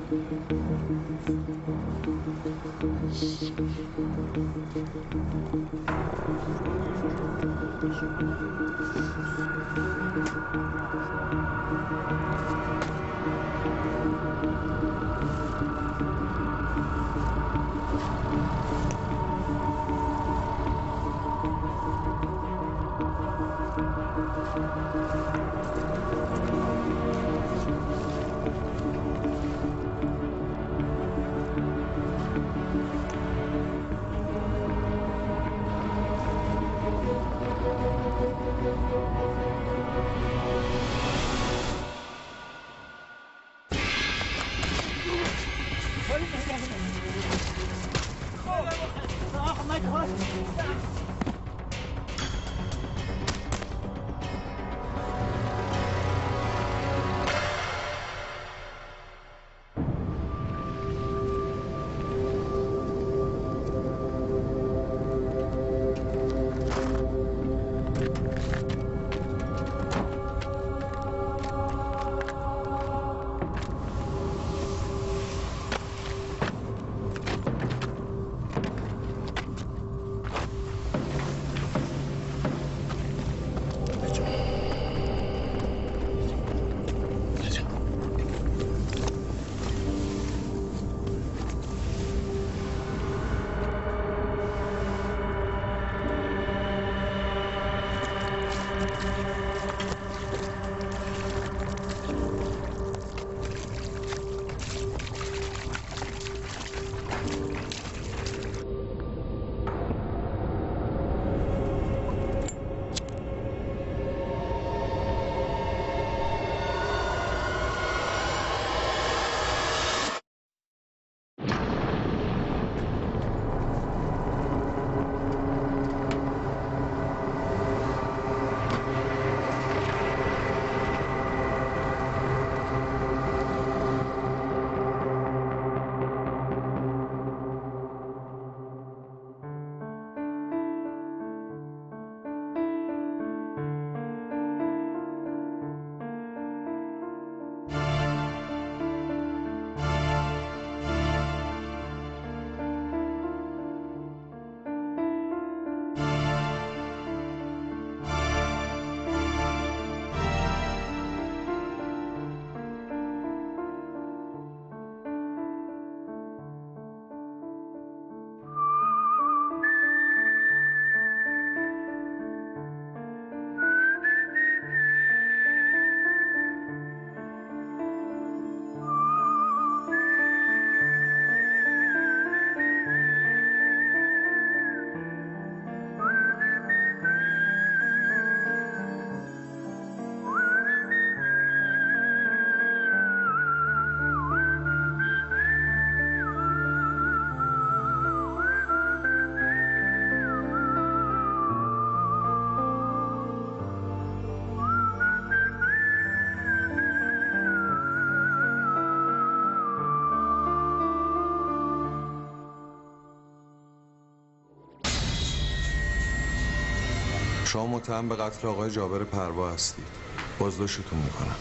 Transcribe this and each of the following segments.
شما متهم به قتل آقای جابر پروا هستید. بازداشتتون میکنم.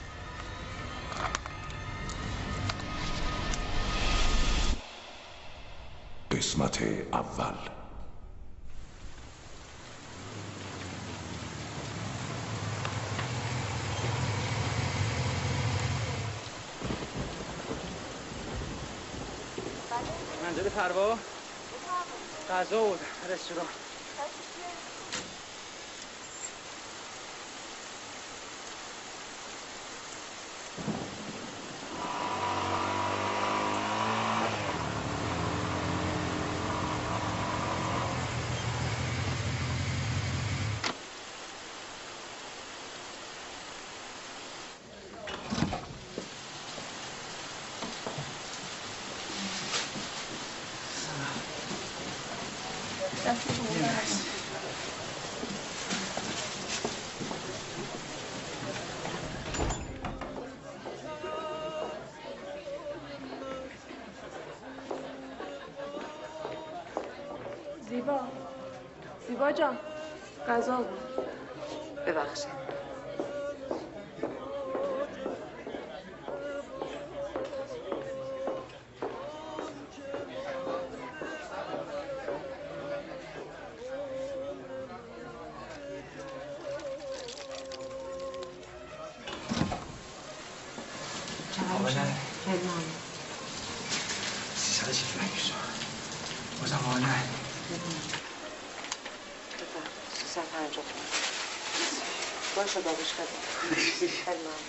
قسمت اول. منزل پروا غذا و رستوران. زیبا جان غذا بود. ببخشید. سرش نکشم بازم آنه 350 تومن باشه بابش خیلی خیلی ممنون.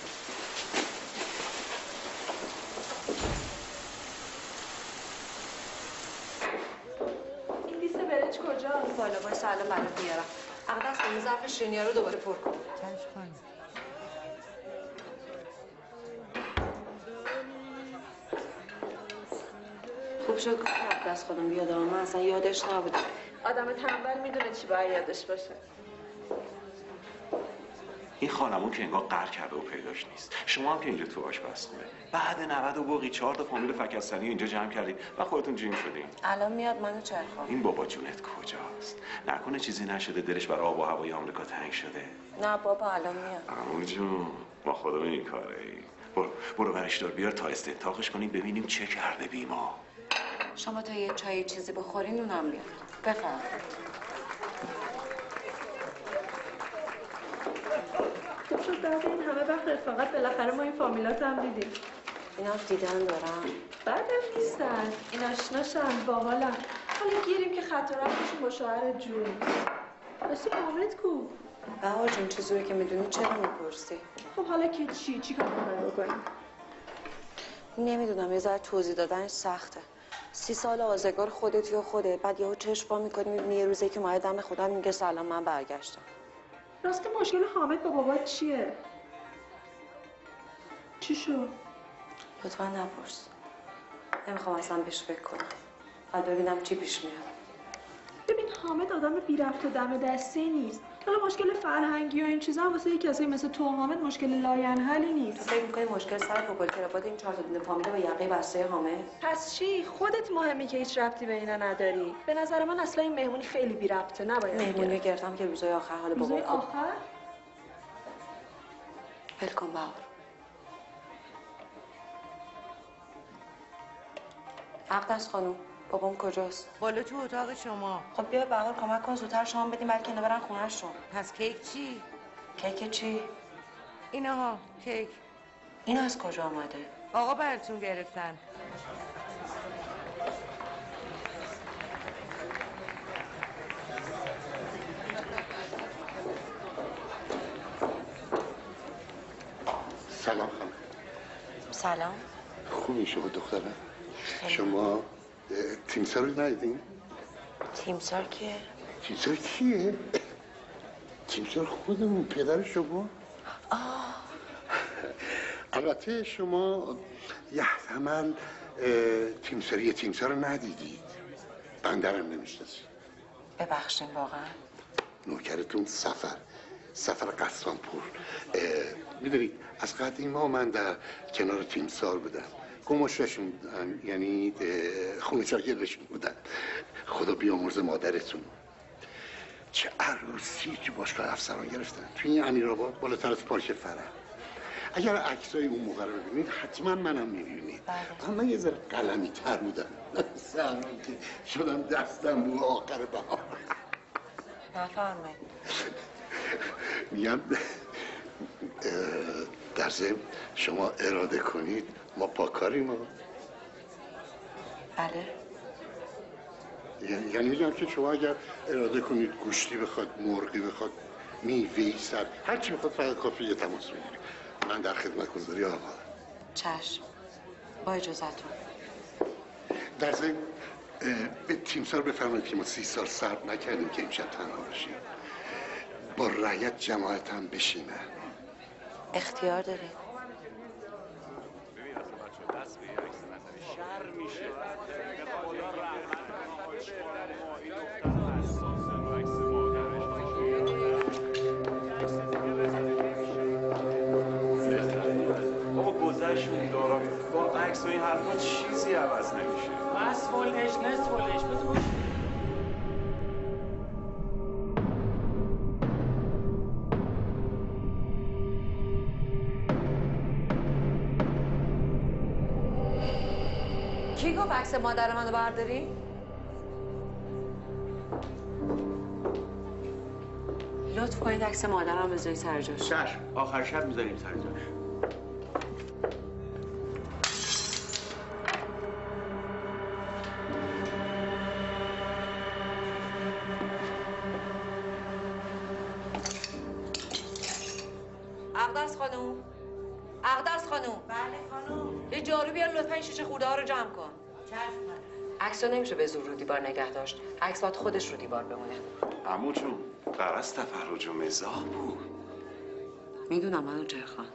این لیست برنج کجاست؟ بالا باید الان برات میارم. اقدس کنی ظرف شیرینی‌ها رو دوباره پر کن. خوب شد که اقدس خودم بیادم، من اصلا یادش نبودم. آدم تنبل میدونه چی باید یادش باشه. این خانمون که انگار قهر کرده و پیداش نیست. شما هم که اینجا تو آشپزخونه بعد 90 و بوقی 4 تا فامیل فکستانی اینجا جمع کردید و خودتون جیم شدین. الان میاد منو چرخون. این بابا جونت کجاست؟ نکنه چیزی نشده دلش برای آب و هوای آمریکا تنگ شده؟ نه بابا الان میاد. عمو جون ما خودمون این کاره ای. برو برش دار بیار تا استنتاقش کنیم ببینیم چه کرده بیما. شما تا یه چای چیزی بخورین اونم بیاد. بفرمایید. خوب شد بعد این همه وقت رفاقت بالاخره ما این فامیلات هم دیدیم. اینا دیدن دارم. بعدم نیستن. این آشناشن باحالن. حالا گیریم که خط و رفتشون با شوهر جون. راستی حامد کو؟ بهار جون چیزی که میدونی چرا میپرسی؟ خب حالا که چی کار می‌خوای بکنیم؟ نمیدونم یه ذره توضیح دادنش سخته. 30 سال آزگار خودتی و خوده بعد یهو چشم وا می‌کنی می‌بینی یه روزی که اومده دم خودم میگه سلام من برگشتم. راستی مشکل حامد با بابات چیه؟ چی شد؟ لطفا نپرس. نمیخوام اصلا بهش فکر کنم. بعد ببینم چی پیش میاد. ببین حامد آدم بی رفت و دم دستی نیست. حالا مشکل فرهنگی و این چیزا هم واسه کسایی مثل تو حامد مشکل لاینحلی نیست. فکر می‌کنی مشکل سر پوپل کراوات این 4 تا دونه فامیل با یقه بسته حامد؟ پس چی؟ خودت مهمی که هیچ ربطی به اینا نداری. به نظر من اصلا این مهمونی خیلی بی ربطه، نباید. مهمونی گرفتم که روزای آخر حال روزای بابام آخر؟ ول کن بهار. اقدس خانم بابام کجاست؟ بالا تو اتاق شما. خب بیا بهار کمک کن زودتر شام بدیم بلکه اینا برن خونه‌شون. پس کیک چی؟ کیک چی؟ اینها کیک. این از کجا آمده؟ آقا براتون گرفتن. سلام خانم. سلام. خوبی شما دخترم؟ شما تیمسار رو ندیدین؟ تیمسار کیه؟ تیمسار کیه؟ تیمسار خودمون پدر شما؟ البته شما یحتمل تیمسار رو ندیدید. بندرم نمیشناسید. ببخشین واقعا. نوکرتون سفر قسامپور. میدونید از قدیما من در کنار تیمسار بودم. گماشتشون بودن، یعنی خونه شاگردشون بودن. خدا بیامرز مادرتون. چه عروسی تو باشگاه افسران گرفتن توی این امیرآباد بالاتر از پارک فرح. اگر عکسای اون موقع رو ببینید حتما منم میبینید. اما یه ذره قلمی تر بودم. سهران که شدم دستم رو آخر بهار. نفرمایید. میگم در ضمن شما اراده کنید ما پاکاریم ها. بله. یعنی میگم که شما اگر اراده کنید گوشتی بخواد، مرغی بخواد، میوه‌ای سر هر چی بخواد فقط کافیه یه تماس بگیرید. من در خدمتتون آقا. چشم. با اجازهتون. در ضمن به تیمسار بفرمایید که ما 30 سال صبر نکردیم که امشب تنها باشیم. با رعیت جماعت هم بشینه. اختیار دارید. بابا گذشتون دارم با عکس و این حرفا چیزی عوض نمیشه. بس فولش نست فولش بتون. کی گفت عکس مادر منو برداری؟ لطف کنید عکس مادرم بذارید سر جاش. چشم آخر شب میذاریم سر جاش. اقدس خانوم. اقدس خانوم. بله خانم. یه جارو بیار لطفا این شیشه خورده ها رو جمع کن. چشم. عکس رو نمیشه به زور رو دیوار نگه داشت. عکس باید خودش رو دیوار بمونه. عمو جون غرض تفرج و مزاح بود. میدونم منو جرخان.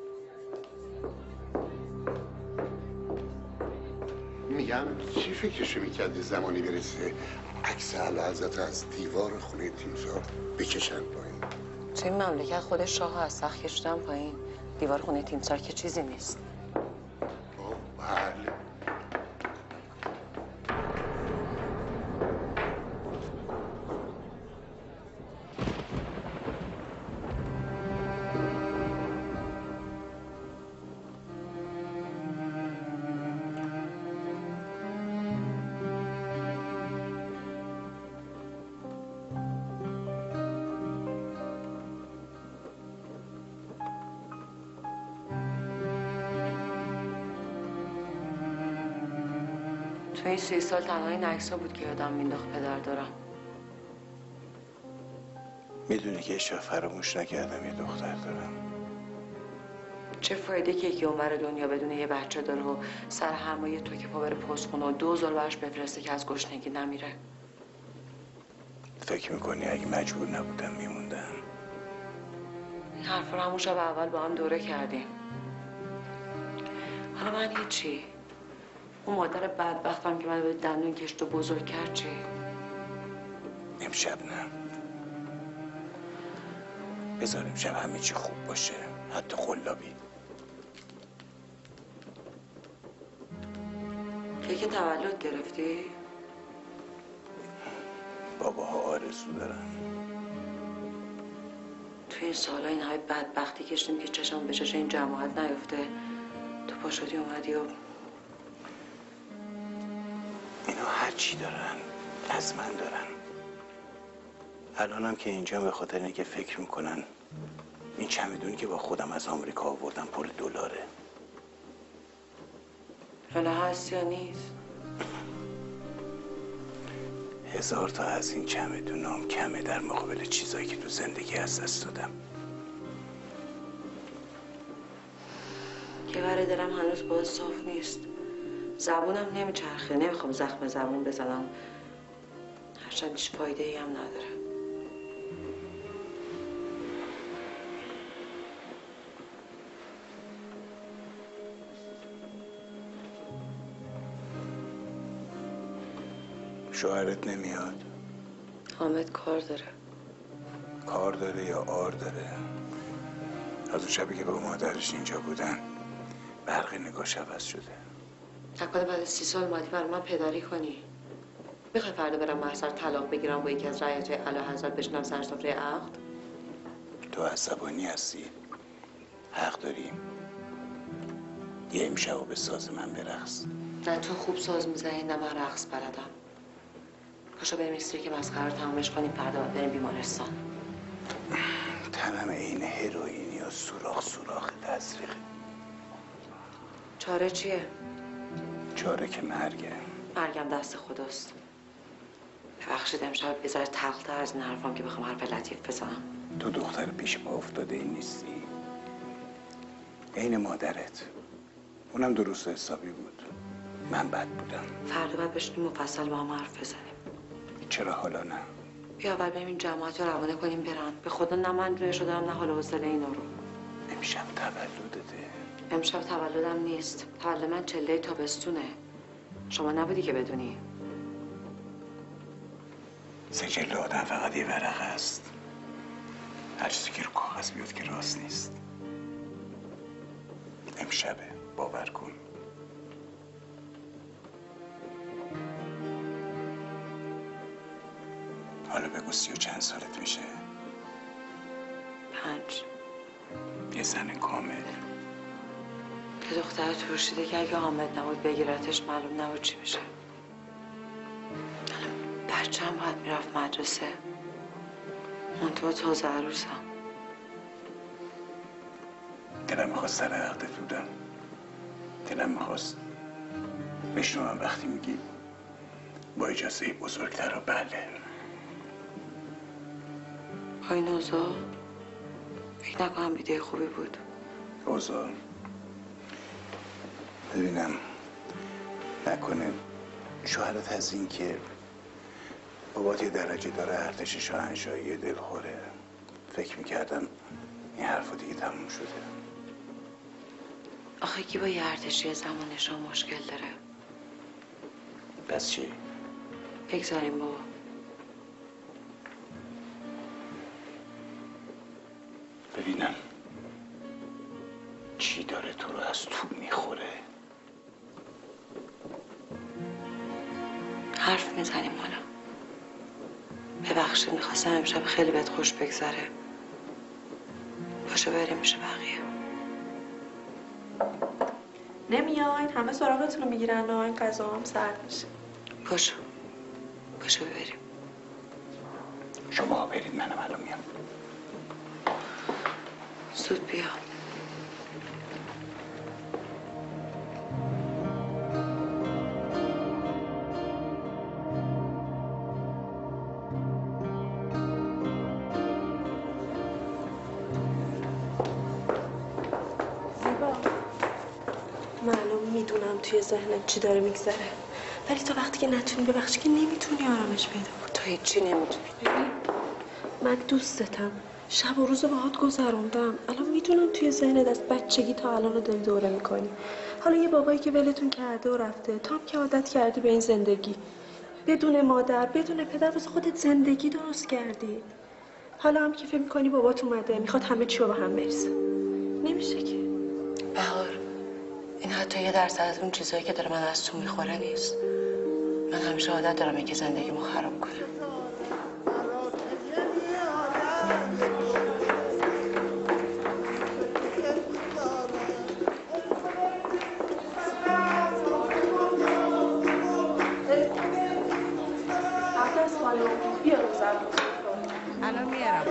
میگم چی فکرشو میکردی زمانی برسه عکس اعلیحضرت از دیوار خونه تیمسار بکشن پایین؟ توی این مملکت خودش شاه از سخت کشیدن پایین. دیوار خونه تیمسار که چیزی نیست. بله. تو این 30 سال تنها این عکس‌ها بود که یادم مینداخت پدر دارم. میدونی که هیچ وقت فراموش نکردم یه دختر دارم. چه فایده که یکی اونور دنیا بدون یه بچه داره و سر همه تو که پا بره پستخونه و 2000 براش بفرسته که از گشنگی نمیره. فکر میکنی اگه مجبور نبودم میموندم؟ این حرف رو همون شب اول با هم دوره کردیم. حالا من هیچی. اون مادر بدبختم که من به دندون کشت و بزرگ کرد چی؟ امشب نه. بذار امشب همه چی خوب باشه، حتی قلابی. کیک تولد گرفتی؟ باباها آرزو دارن. تو این سال‌ها این های بدبختی کشیدیم که چشم به چشم این جماعت نیفته. تو پا شدی اومدی و اینا هر چی دارن از من دارن. الانم که اینجا به خاطر اینه که فکر میکنن این چمدونی که با خودم از آمریکا آوردم پر دلاره. حالا هست یا نیست؟ 1000 تا از این چمدونام کمه در مقابل چیزایی که تو زندگی از دست دادم. که بره دلم هنوز باز صاف نیست. زبونم نمیچرخه. نمیخوام زخم زبون بزنم. هرچند هیچ فایده ای هم نداره. شوهرت نمیاد؟ حامد کار داره. کار داره یا آر داره؟ از اون شبی که با مادرش اینجا بودن برق نگاش عوض شده. نکنه بعد از 30 سال اومدی برای من پدری کنی؟ میخوای فردا برم محضر طلاق بگیرم با یکی از رعیت‌های اعلیحضرت بشینم سر سفره عقد؟ تو عصبانی هستی؟ حق داریم. یه امشب به ساز من برقص. نه تو خوب ساز میزنی نه من رقص بلدم. پاشو بریم استری که مسخره رو تمامش کنیم فردا باید بریم بیمارستان. تنم عین هروئین یا سوراخ تزریقه. چاره چیه؟ چاره که مرگه. مرگم دست خداست. ببخشید امشب بذاره تلختر از این حرفام که بخوام حرف لطیف بزنم. تو دختر پیش پا افتاده این نیستی. عین مادرت. اونم درست حسابی بود. من بد بودم. فردا باید بشینیم مفصل با هم حرف بزنیم. چرا حالا نه؟ بیا اول بریم این جماعت رو روانه کنیم برن. به خدا نه من روی شدم نه حال و حوصله اینا رو. امشب تولدته. امشب تولدم نیست. تولد من چله تابستونه. شما نبودی که بدونی. سجل آدم فقط یه ورقه است. هر چیزی که رو کاغذ بیاد که راست نیست. امشبه باور کن. حالا بگو 30 و چند سالت میشه؟ 5. یه زن کامل. که دختر ترشیده که اگه حامد نبود بگیرتش معلوم نبود چی بشه. بچه هم باید میرفت مدرسه. من تو تازه عروسم. دلم میخواست سر عقدت بودم. دلم میخواست بشنوم وقتی میگی با اجازه بزرگتر و بله. با این اوضاع فکر نکنم ایده خوبی بود. روزا ببینم نکنه شوهرت از این که بابات یه درجه داره ارتش شاهنشاهی دلخوره. فکر میکردم این حرفا دیگه تموم شده. آخه کی با یه ارتشی زمانش ها مشکل داره؟ پس چی؟ بگذاریم بابا. ببینم چی داره تو رو از تو میخوره. حرف میزنیم حالا. ببخشید میخواستم امشب خیلی بهت خوش بگذره. پاشو بریم میشه بقیه. نمیاین؟ همه سراغتون رو میگیرن این غذا هم سرد میشه. پاشو بریم. شما برید منم الان میام. زود بیا. معلوم میدونم توی ذهنت چی داره میگذره، ولی تا وقتی که نتونی ببخشی که نمیتونی آرامش پیدا کنی. تو هیچی نمیتونی. ببین من دوستتم، شب و روز رو باهات گذروندم. الان میدونم توی ذهنت از بچگی تا الان رو داری دوره میکنی. حالا یه بابایی که ولتون کرده و رفته، تو هم که عادت کردی به این زندگی بدون مادر بدون پدر، واسه خودت زندگی درست کردی. حالا هم که فکر میکنی بابات اومده میخواد همه چی رو به هم بریزه. نمیشه که. بهار، این حتی 1% از اون چیزایی که داره من از تو میخوره نیست. من همیشه عادت دارم اینکه زندگیمو خراب کنم. بیا رو زن. الان میارم.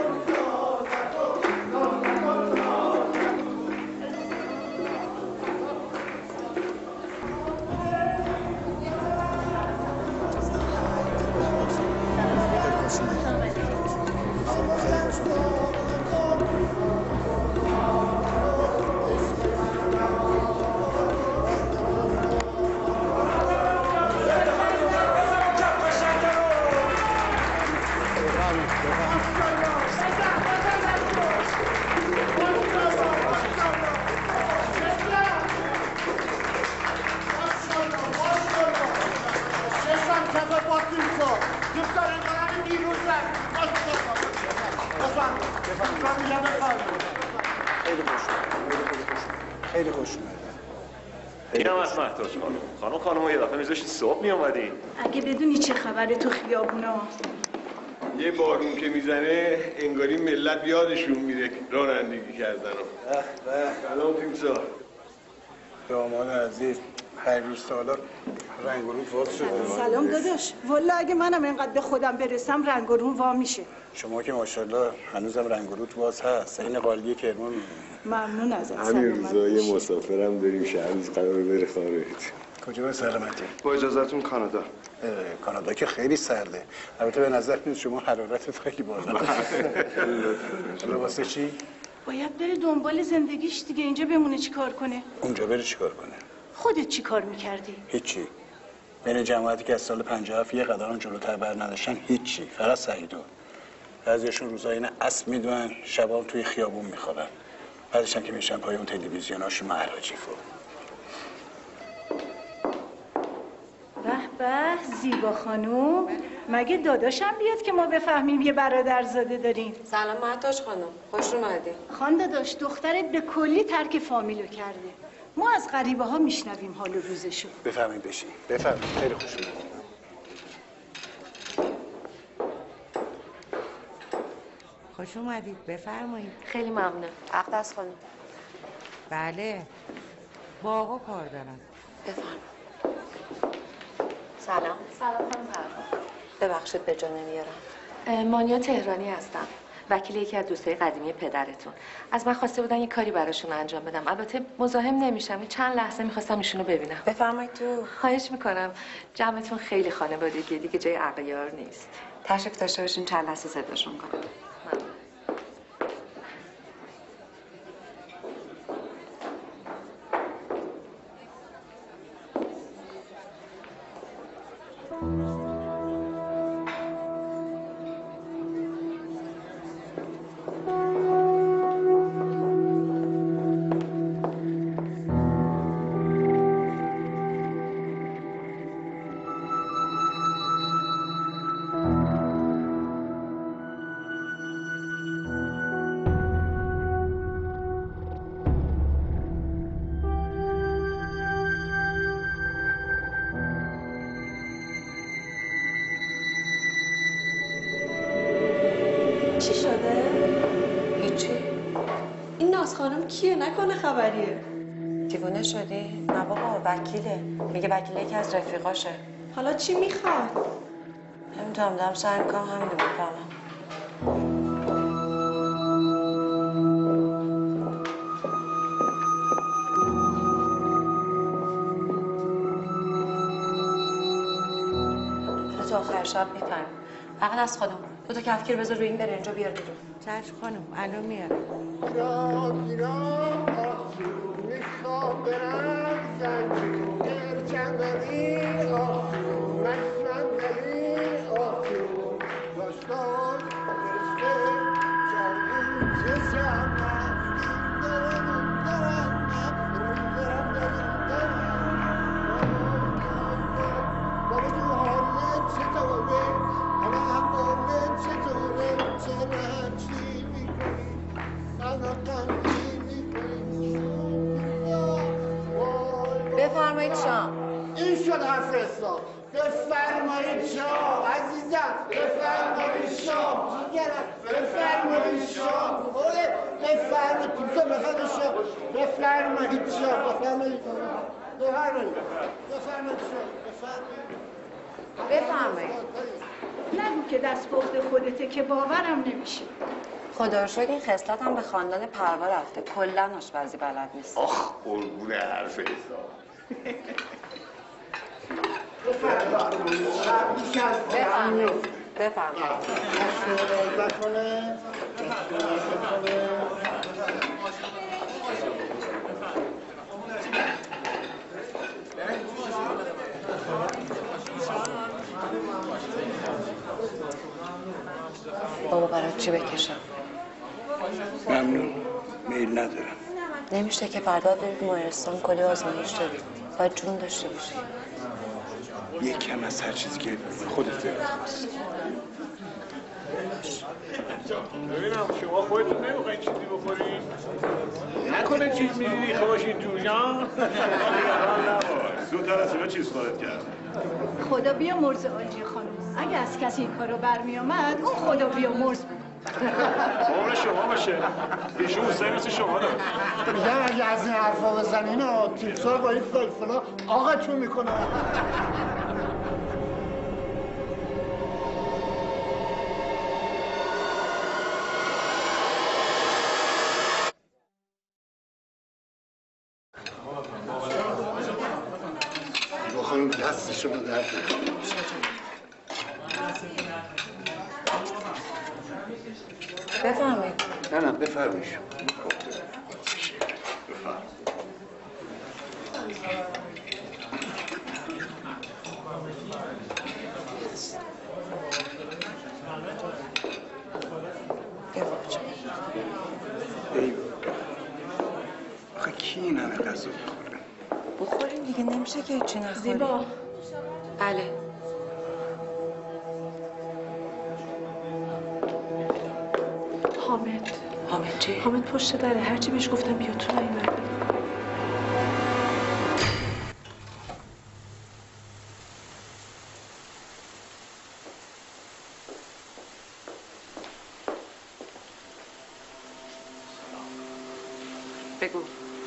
خیلی خوش اومدن. اینم از مهداد خانم یه دفعه میذاشتی صبح میامدین. اگه بدونی چه خبره تو خیابونا. یه بارون که میزنه انگاری ملت یادشون میره رانندگی کردن. سلام تیمسار. دامان عزیز هر روز سالا رنگ و رو باز شده. سلام داداش. والا اگه منم اینقدر به خودم برسم رنگ و روم وا میشه. شما که ماشاءالله هنوزم رنگ و روت باز هست. این قالیه کرمان. ممنون ازت. همین روزا یه مسافرم داریم شهر روز قرار بره خارج. کجا به سلامتی؟ با اجازهتون کانادا. کانادا که خیلی سرده. البته به نظر میاد شما حرارتت خیلی بالا. حالا واسه چی؟ باید بره دنبال زندگیش دیگه. اینجا بمونه چیکار کنه؟ اونجا بره چیکار کنه؟ خودت چی کار میکردی؟ هیچی. بین جماعتی که از سال 57 یه قدم جلوتر بر نداشتن هیچی. فقط سعیدو. بعضیشون روزا این اسب میدونن، شبام توی خیابون میخوابن. بعدش هم که میشن پای اون تلویزیوناشون مهراجیفو. به به زیبا خانوم، مگه داداشم بیاد که ما بفهمیم یه برادرزاده داریم؟ سلام مهداد خانم، خوش اومدی. خان داداش دخترت به کلی ترک فامیلو کرده. ما از غریبه ها میشنویم حال و روزشو. بفهمید بشین. بفهمید. خیلی خوش اومدید. خوش اومدید. بفرمایید. خیلی ممنون. اقدس خانم. بله. با آقا کار دارم. بفرمایید. سلام خانم پروا. ببخشید به جا نمیارم. مانیا تهرانی هستم. وکیل یکی از دوستای قدیمی پدرتون. از من خواسته بودن یه کاری براشون انجام بدم. البته مزاحم نمیشم. چند لحظه میخواستم ایشونو ببینم. بفرمایید تو. خواهش میکنم. جمعتون خیلی خانوادگیه دیگه، جای اغیار نیست. تشریف داشته باشین چند لحظه صداشون کنم. ناز خانم کیه؟ نکنه خبریه؟ دیوونه شدی؟ نه بابا وکیله. میگه وکیله یکی از رفیقاشه. حالا چی میخواد؟ نمیدونم دارم سعی میکنم همینو بفهمم. تو آخر شب میفهمم. فقط از خودم 2 تا کفگیر بذار روی این برنجو بیار بیرون. چشم خانم الان میاد. میخوام برم زنجیر چندانی من صندلی داشتان بفرمایید شام. این شد حرف حساب. بفرمایید شام عزیزم. بفرمایید شام جیگرم. بفرمایید شام. بفرمایید پیزا بفرمایید شام. بفرمایید شام. بفرمایید بفرمایید بفرمایید شام. بفرمایید. نگو که دست پخت خودته که باورم نمیشه. خدا رو شکر این خصلت هم به خاندان پروا رفته. کلا آشپزی بلد نیست. آخ قربون حرف حساب. بفرمایید. بفرمایید. بابا برای چی بکشم؟ ممنون. میل ندارم. نمیشه که فردا برید بیمارستان کلی آزمایش دارید. باید جون داشته باشی. یک کم از هر چیزی که خودت دلت خواست. ببینم شما خودتون نمیخواین چیزی بخورید؟ نکنه چیز میدیدی خواشید تو جان؟ زودتر از اینا چیز خواهد کرد. خدا بیا مرز آجی خانم. اگه از کسی این کارو برمی آمد اون خدا بیا مرز بود. عمر شما باشه. ایشون حسین مثل شما داره. میگم اگه از این حرفا بزنین تیمسار با این فلفلا آقاتون میکنه. بخوریم دستشو به درد بفرمایید. نه بفرمایید. آخه کی این همه غذا بخوره؟ بخوریم دیگه نمیشه که هیچی نخوریم. زیبا. بله. حامد چی؟ حامد پشت دره. هرچی بهش گفتم بیا تو نیومد. بگو.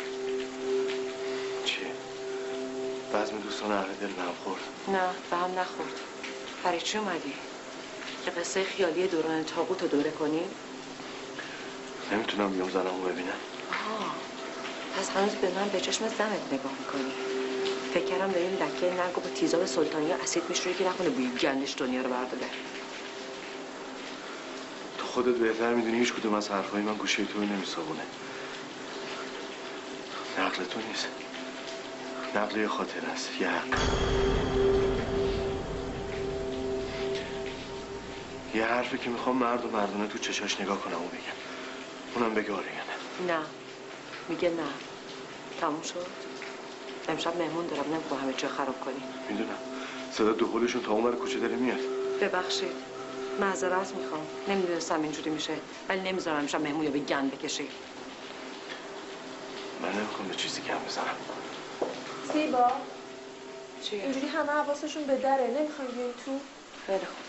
چی؟ بزم دوستان اهل دل به هم خورد؟ نه به هم نخورد. برای چی اومدی؟ یه قصه خیالی دوران تاغوت رو دوره کنی؟ نمیتونم بیام زنمو ببینم. پس هنوز به من به چشم زنت نگاه میکنی. فکر کردم داریم دکه نرگو با تیزاب سلطانی و اسید میشوری که نکنه بوی گندش دنیا رو برداره. تو خودت بهتر میدونی هیچ کدوم از حرفای من گوشه تو نمیسابونه. نقل تو نیست. نقل یه خاطر است. یه حق. یه حرفی که میخوام مرد و مردونه تو چشاش نگاه کنم و بگم. اونم بگه آره یا نه. میگه نه. تموم شد. امشب مهمون دارم. نمیگو همه چی خراب کنی. میدونم. صدا دهلشون تا اون کوچه داره میاد. ببخشید. معذرت میخوام. نمیدونستم اینجوری میشه. ولی نمیذارم امشب مهمون یا به گند بکشی. من نمیخوام به چیزی کم بزنم. زیبا. چیه؟ اینجوری همه حواسشون به دره. نمیخوای بیای تو؟ خیلی خوب.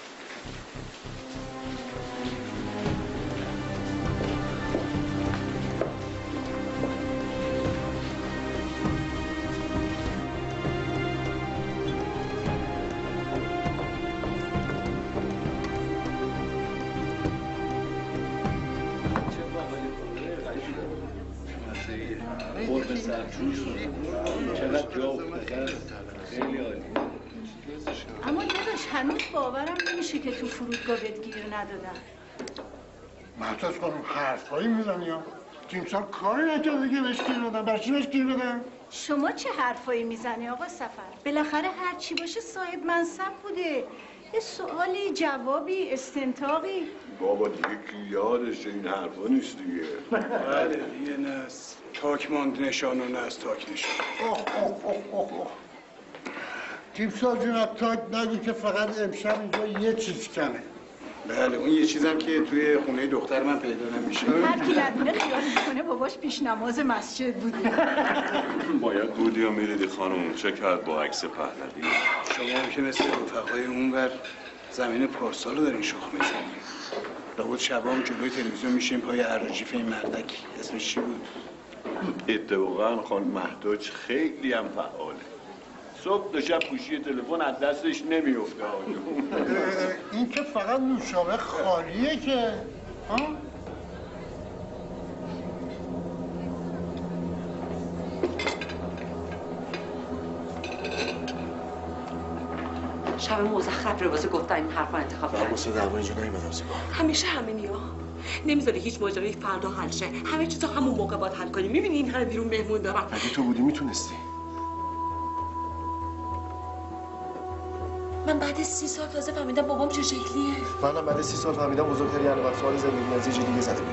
چقدر جا افتاده. خیلی عالی. اما داداش هنوز باورم نمیشه که تو فرودگاه بهت گیر ندادن. مهتاز خانم حرفایی میزنی ها؟ تیمسار کاری نکرده که بهش گیر بدن. برای چی بهش گیر بدن؟ شما چه حرفایی میزنی آقا سفر؟ بالاخره هر چی باشه صاحب منصب بوده. یه سوالی، جوابی، استنتاقی. بابا دیگه کی یادش این حرفا نیست دیگه. بله دیگه نه از تاک ماند نشان و نه از تاک نشان. تیمسار جون از تاک نگو که فقط امشب اینجا یه چیز کمه. بله اون یه چیزم که توی خونه دختر من پیدا نمیشه. هر کی ندونه خیال میکنه باباش پیش نماز مسجد بوده. باید بودی یا میریدی خانم. چه کرد با عکس پهلوی؟ شما هم که مثل رفقای اونور زمین پارسال رو دارین شخ میزنید. لابد شبام جلوی تلویزیون میشیم پای عراجیف این مردک. اسمش چی بود؟ اتفاقا خانم مهداج خیلی هم فعاله. صبح تا شب گوشی تلفن از دستش نمیفته. این که فقط نوشابه خالیه که ها؟ شب مزخرف رو واسه گفتن این حرفا انتخاب کرد. واسه دعوا اینجا نیومدم زیبا. همیشه همینی ها. نمیذاری هیچ ماجرایی فردا حل شه. همه چیزو همون موقع باید حل کنی. میبینی این همه بیرون مهمون دارن. اگه تو بودی میتونستی. من بعد 30 سال تازه فهمیدم بابام چه شکلیه. منم بعد 30 سال فهمیدم بزرگترین علامت سوال زندگی از یه جای دیگه زده بود.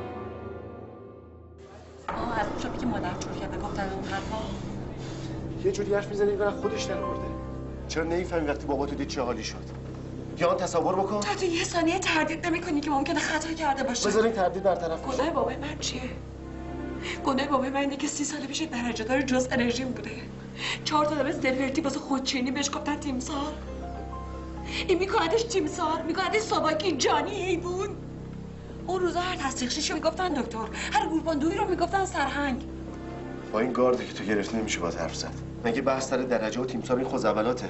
از اون شبی که مادر جور کرده گفتن اون حرفا. یه جوری حرف میزنی برای خودش درآورده. چرا نمیفهمی وقتی بابا تو دید چه حالی شد؟ یا آن تصور بکن. تو یه ثانیه تردید نمی‌کنی که ممکنه خطا کرده باشه. بذار این تردید برطرف بشه. گناه بابای من چیه؟ گناه بابای من اینه که 30 سال پیش درجه دار جز رژیم بوده. 4 تا دبس دلورتی واسه خودچینی بهش گفتن تیمسار. این میکنتش تیمسار، میکنتش ساواکی جانی حیوان. اون روزا هر تصدیقشیشو میگفتن دکتر، هر گورباندویی رو میگفتن سرهنگ. با این گاردی که تو گرفتی نمیشه باز حرف زد. مگه بحث سر درجه و تیمسار این خوزعبلاته؟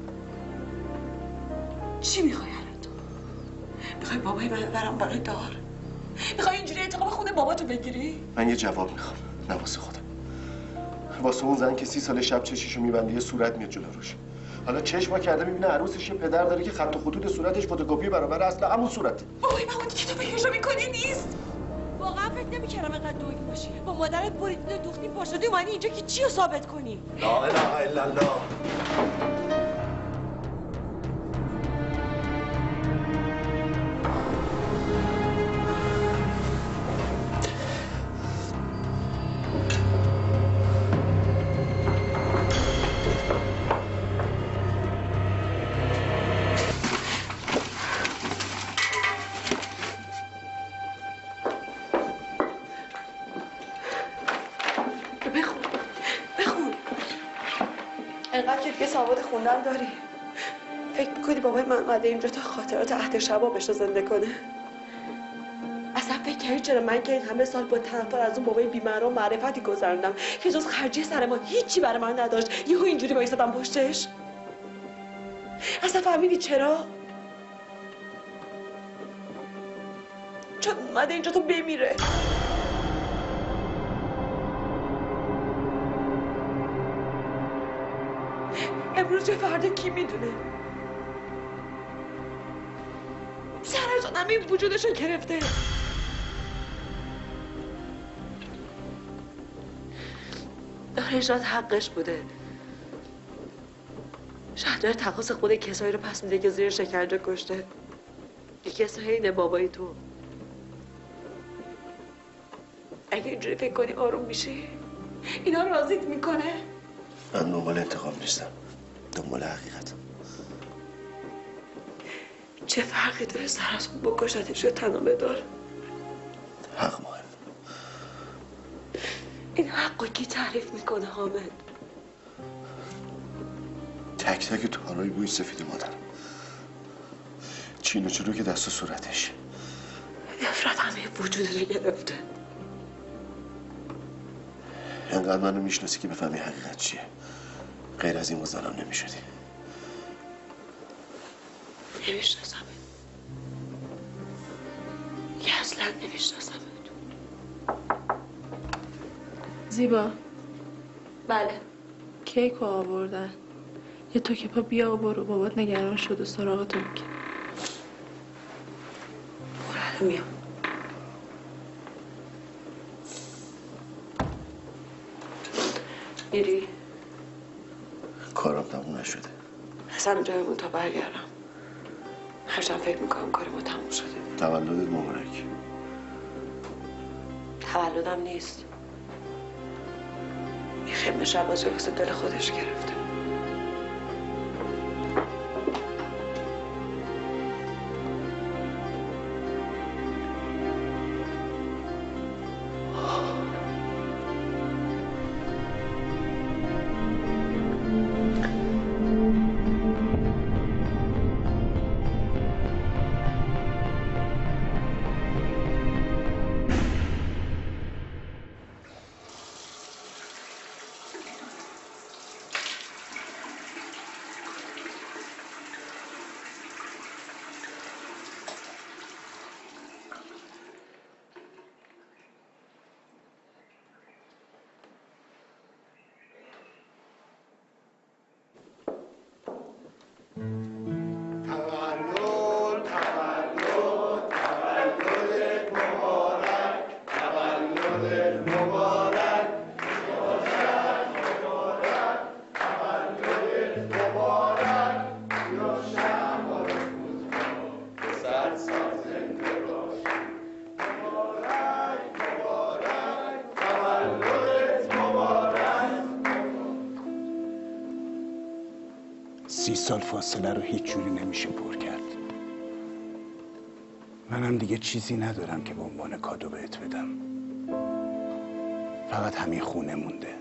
چی میخوای الان تو؟ میخوای بابای من برم برای دار؟ میخوای اینجوری انتقام خونه باباتو بگیری؟ من یه جواب میخوام، نه واسه خودم. واسه اون زن که 30 سال شب چشیشو میبنده یه صورت میاد جلو روش. حالا چشم کرده میبینه عروسش یه پدر داره که خط و خطوط صورتش فتوکپی برابر اصل همون صورته. بابای من اون که تو فکرشو میکنی نیست. واقعا فکر نمیکردم اینقدر دوگ باشی. با مادرت بریدی دوختی پا شدی اومدی اینجا که چی رو ثابت کنی؟ لا اله الا الله. سواد خوندن داری؟ فکر میکنی بابای من اومده اینجا تا خاطرات عهد شبابش رو زنده کنه؟ اصلا فکر کردی چرا من که این همه سال با طرفدار از اون بابای بی‌معنا معرفتی گذروندم که جز خرجی سر ما هیچی برای من نداشت یهو اینجوری وایسادم پشتش؟ اصلا فهمیدی چرا؟ چون اومده اینجا تو بمیره. امروز یا فردا کی میدونه؟ سرطان همین وجودشو گرفته. رشاد حقش بوده. شاید داره تقاص خود کسایی رو پس میده که زیر شکنجه کشته. یه کسایی اینه بابای تو. اگه اینجوری فکر کنی آروم میشی اینا راضیت میکنه؟ من دنبال انتقام نیستم، دنبال حقیقت. چه فرقی داره سرطان بکشتش یا تنها بدار؟ حق مهم. این حق کی تعریف میکنه حامد؟ تک تک تارای بوی سفید مادر، چین و چلو که دست و صورتش. نفرت همه وجود رو گرفته. اینقدر منو میشناسی که بفهمی حقیقت چیه. غیر از این مزدانم نمیشدی. نمیشناسم که اصلا نمیشناسم. زیبا بله. کیک رو آوردن. یه تو که پا بیا و برو، بابات نگران شد و سراغتو میگه. برو میام. میری؟ کارم تموم نشده. اصلا جایمون تا برگردم. هرچند فکر میکنم کار ما تموم شده. تولدت مبارک. تولدم نیست. این خیمه شبازی واسه دل خودش گرفته. سال فاصله رو هیچ جوری نمیشه پر کرد. منم دیگه چیزی ندارم که به عنوان کادو بهت بدم. فقط همین خونه مونده.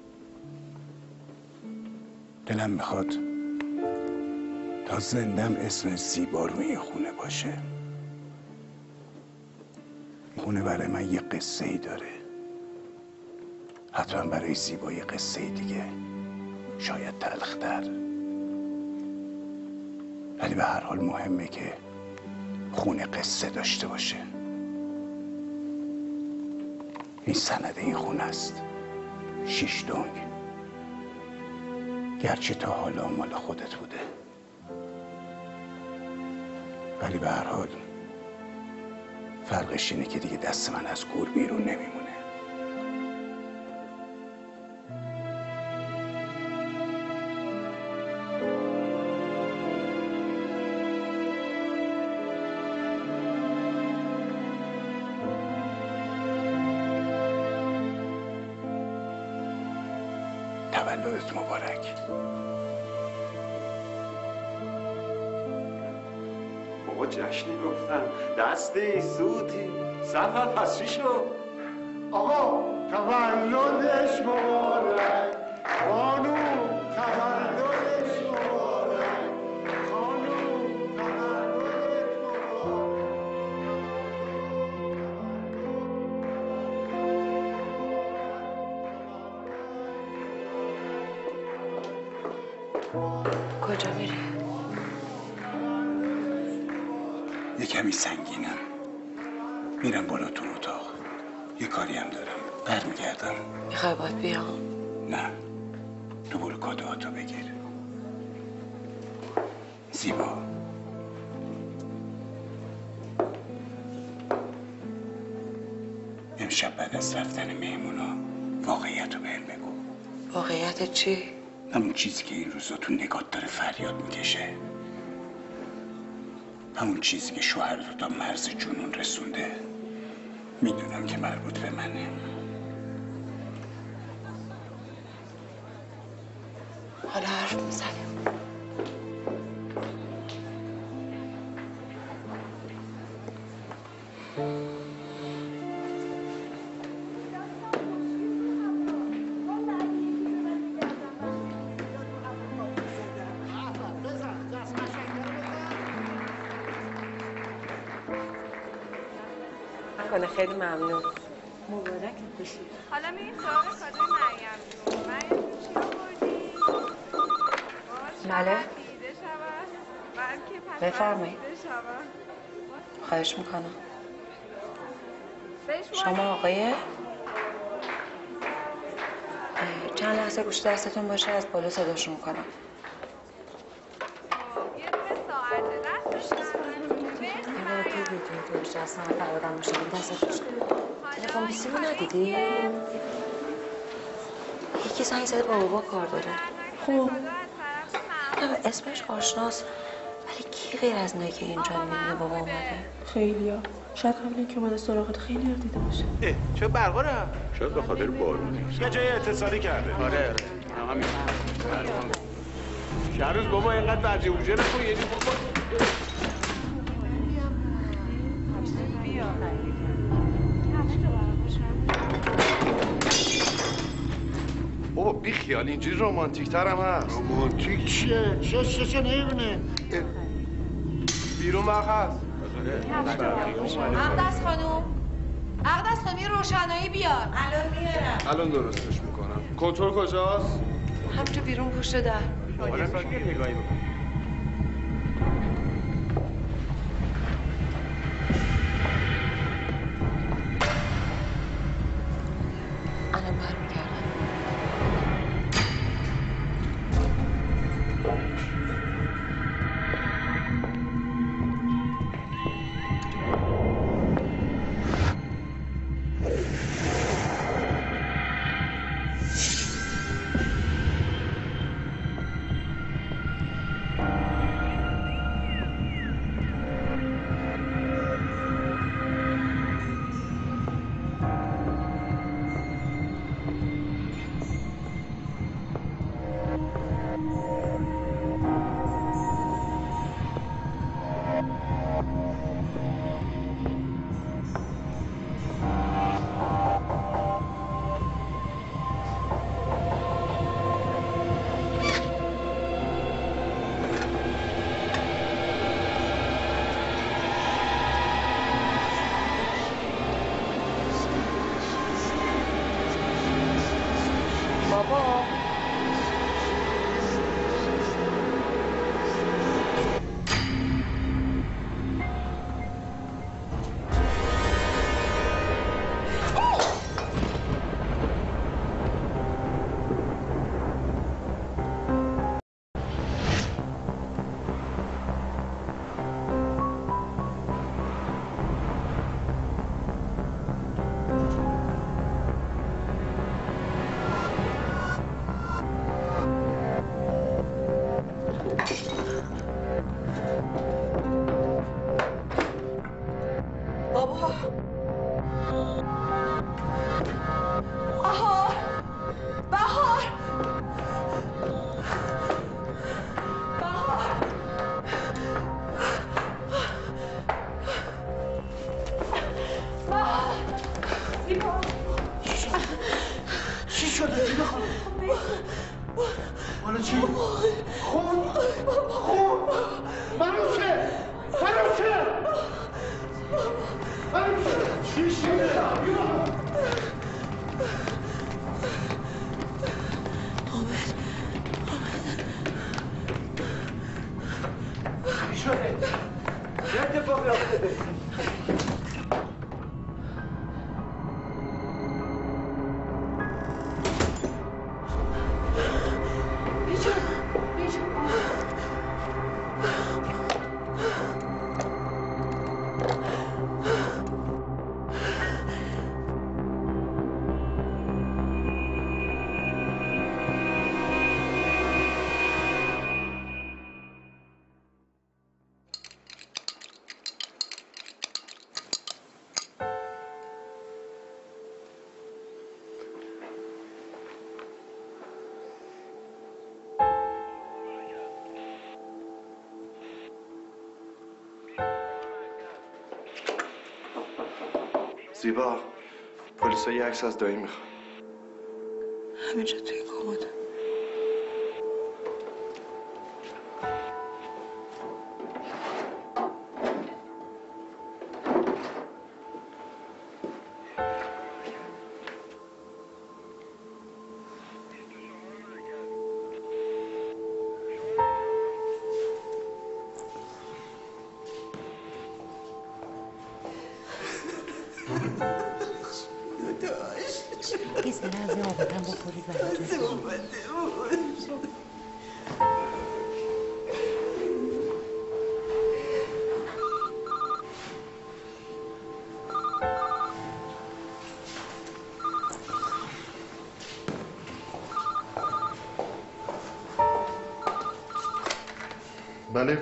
دلم میخواد تا زندم اسم زیبا روی این خونه باشه. خونه برای من یه قصه ای داره. حتما برای زیبا یه قصه دیگه، شاید تلختر، ولی به هر حال مهمه که خونه قصه داشته باشه. این سند این خونه است، 6 دنگ. گرچه تا حالا مال خودت بوده، ولی به هر حال فرقش اینه که دیگه دست من از گور بیرون نمیمونه. تولدت مبارک. بابا جشنی گفتن، دستی، سوتی، سفر پس چی شد؟ آقا تولدش مبارک، خانوم تولدش مبارک، خانوم تولدش کجا میری؟ یه کمی سنگینم. میرم بالا تو اتاق. یه کاری هم دارم. برمیگردم. میخوای باید بیام؟ نه. تو برو کادوهاتو بگیر. زیبا. امشب بعد از رفتن مهمونا واقعیت رو بهم بگو. واقعیت چی؟ همون چیزی که این روزا تو نگات داره فریاد میکشه. همون چیزی که شوهر رو تا مرز جنون رسونده. میدونم که مربوط به منه. حالا حرف میزنیم. خیلی ممنون. مبارک باشی. حالا میریم سراغ کادوی مریم جون. مریم چی آوردی؟ بله. دیده شود. بلکه پس بفرمایید. دیده شود. خواهش میکنم. بشماری. شما آقای؟ چند لحظه گوش دستتون باشه از بالا صداشون کنم. یه دونه ساعته دستش اینا که ویدیو که بیشتر از ساعت برادم باشه این دستتون تلفن بیسیمو ندیدی؟ یکی زنگ زده با بابا کار داره. خب اسمش آشناست ولی کی غیر از اینایی که اینجا میبینه بابا اومده؟ خیلیا. شاید قبل اینکه اومده سراغت خیلی ها دیده باشه. چه برقا رفت؟ شاید به خاطر بارونه. یه جای اتصالی کرده. آره همین. شهروز بابا اینقدر وجه وجه نکن یه جور بابا. بابا بی خیال اینجوری رومانتیک تر هم هست. رومانتیک چیه؟ چه نمیبینه؟ بیرون وقت هست. اقدس خانوم یه روشنایی بیار. الان میارم. الان درستش میکنم. کنترل کجاست؟ همونجا بیرون پشت در. حالا میشه نگاهی بکن. الان برمیگردم. زیبا پلیسا یه عکس از دایی میخوان. همینجا توی کمد. داداش یه سنه از این آبادم بخورید براتون. بله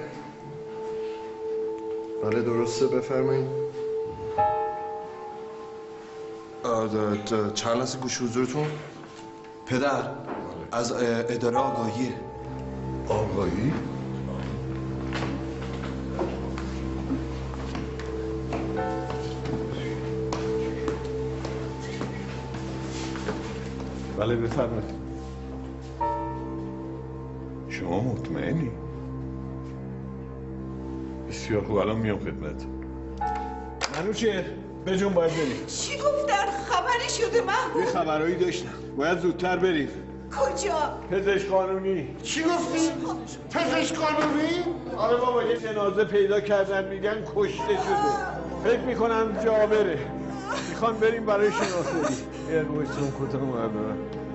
بله درسته بفرمایید. چند لحظه گوش حضورتون. پدر از اداره آگاهیه. آگاهی؟ بله بفرمایید. شما مطمئنی؟ بسیار خوب الان میام خدمت. منوچهر بجون باید بریم. چی گفتن؟ خبری شده محمود؟ یه خبرایی داشتم باید زودتر بریم. کجا؟ پزشک قانونی. چی گفتی؟ پزشک قانونی؟ آره بابا یه جنازه پیدا کردن میگن کشته شده. فکر میکنم جابره. میخوان بریم برای شناسایی. یه رویستون کتان مردم.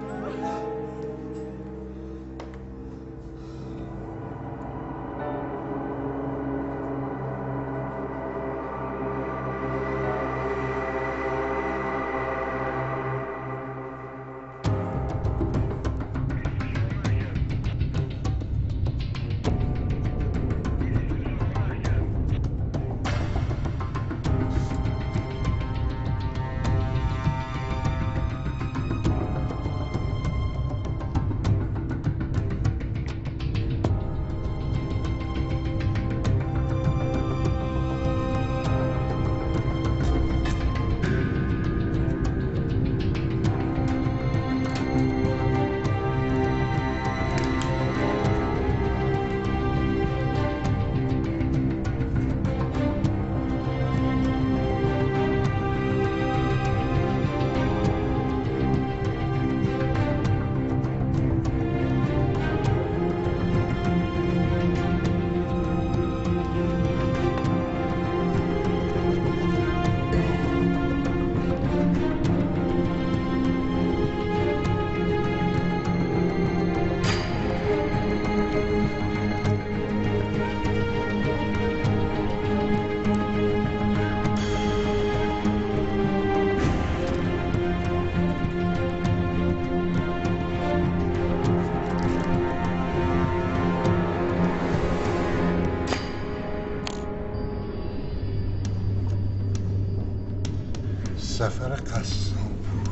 سفر قسامپور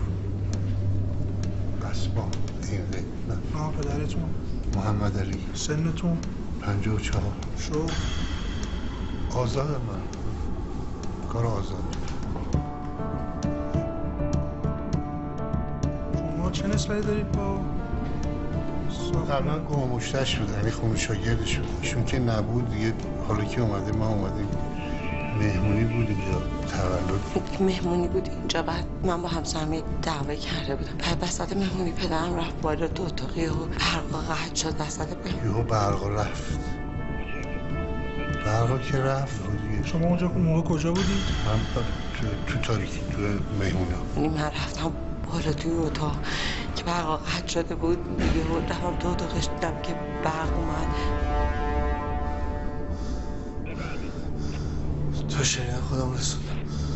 قصبان دقیقه نه پدرتون محمد علی سنتون 54 شو آزاد من کار آزاد شما چه نسبتی دارید با قبلا گمشتش بود یعنی خونه شاگرد شد ایشون که نبود دیگه حالا که اومده ما اومدیم مهمونی بود اینجا تولد مهمونی بود اینجا بعد من با همسرم یه دعوایی کرده بودم بعد وسط مهمونی پدرم رفت بالا دو اتاقی و برقا قطع شد وسط یهو برقا رفت برقا که رفت دیگه شما اونجا موقع کجا بودید؟ من تو تاریکی تو مهمونا من رفتم بالا توی اتاق که برقا قطع شده بود یهو رفتم دو اتاقش دیدم که برق اومد تو شریعه خودم رسوندم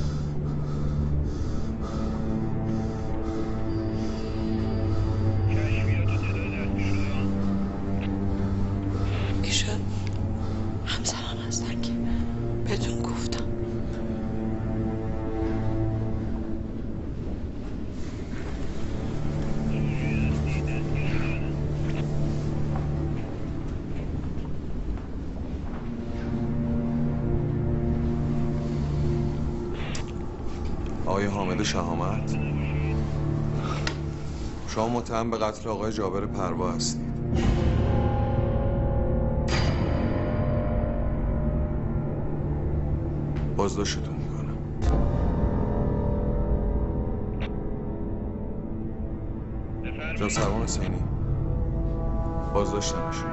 ایشان همسرم هستن که بهتون گفتم آقای حامد شهامت شما متهم به قتل آقای جابر پروا هستید بازداشتتون میکنم جناب سروان حسینی بازداشتمشون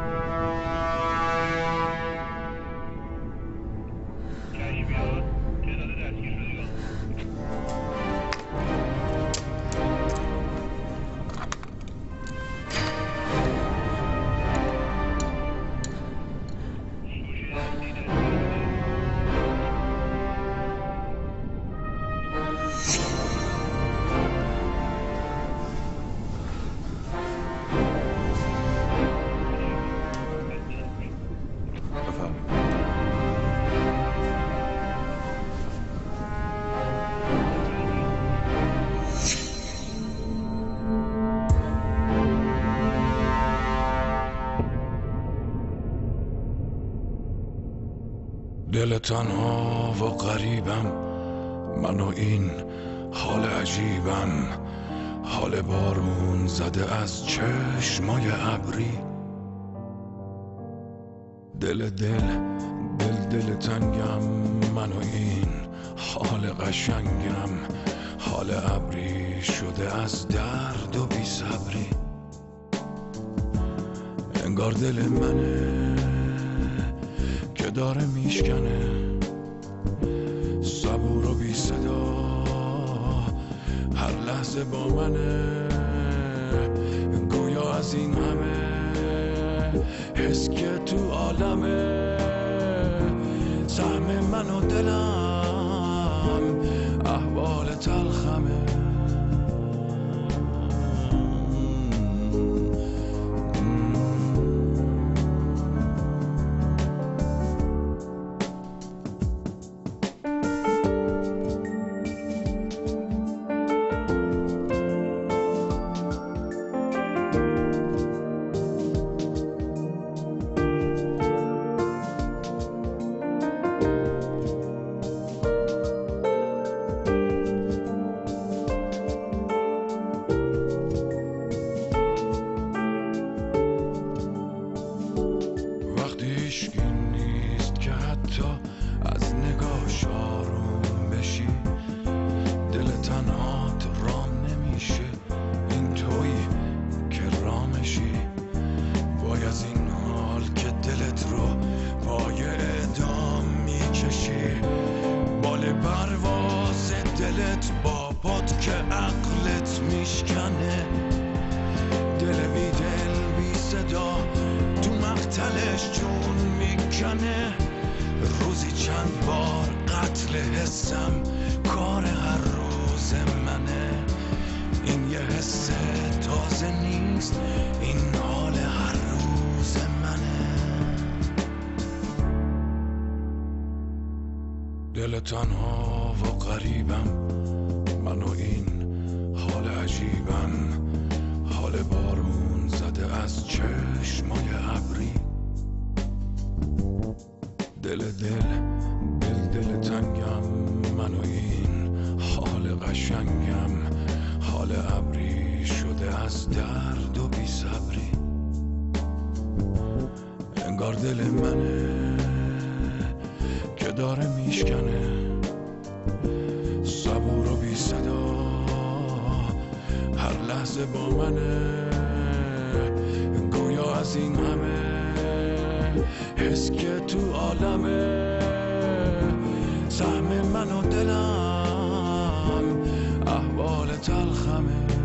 دل تنها و غریبم، من و این حال عجیبم، حال بارون زده از چشمای ابری. دل تنگم، من و این حال قشنگم، حال ابری شده از درد و بی صبری. انگار دل منه که داره میشکنه، صبور و بی صدا هر لحظه با منه. گویا از این همه حس که تو عالمه، سهم من و دلم احوال تلخمه. دل تنها و غریبم، من و این حال عجیبم، حال بارون زده از چشمای ابری. دل تنگم، من و این حال قشنگم، حال ابری شده از درد و بی صبری. انگار دل منه که داره میشکنه، صبور و بی صدا هر لحظه با منه. گویا از این همه حس که تو عالمه، سهم من و دلم احوال تلخمه.